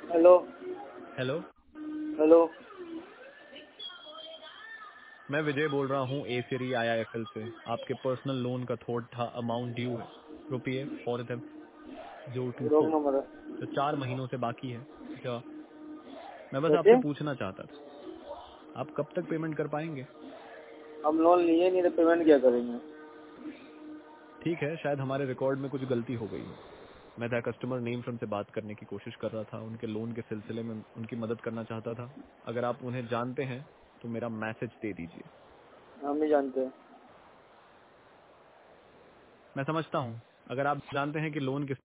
Hello. Hello, hello. मैं विजय बोल रहा हूँ ए सीरी IIFL से। आपके पर्सनल लोन का थोड़ा अमाउंट ड्यू है, ₹4,024, रोग नंबर है। जो 4 महीनों से बाकी है। जो मैं बस कैसे? आपसे पूछना चाहता था, आप कब तक पेमेंट कर पाएंगे? हम लोन लिए नहीं तो पेमेंट क्या करेंगे? ठीक है, शायद हमारे रिकॉर्ड में कुछ गलती हो गई हो। मैं था कस्टमर नेम फ्रॉम से बात करने की कोशिश कर रहा था, उनके लोन के सिलसिले में उनकी मदद करना चाहता था। अगर आप उन्हें जानते हैं तो मेरा मैसेज दे दीजिए। हम नहीं जानते। मैं समझता हूँ, अगर आप जानते हैं कि लोन किस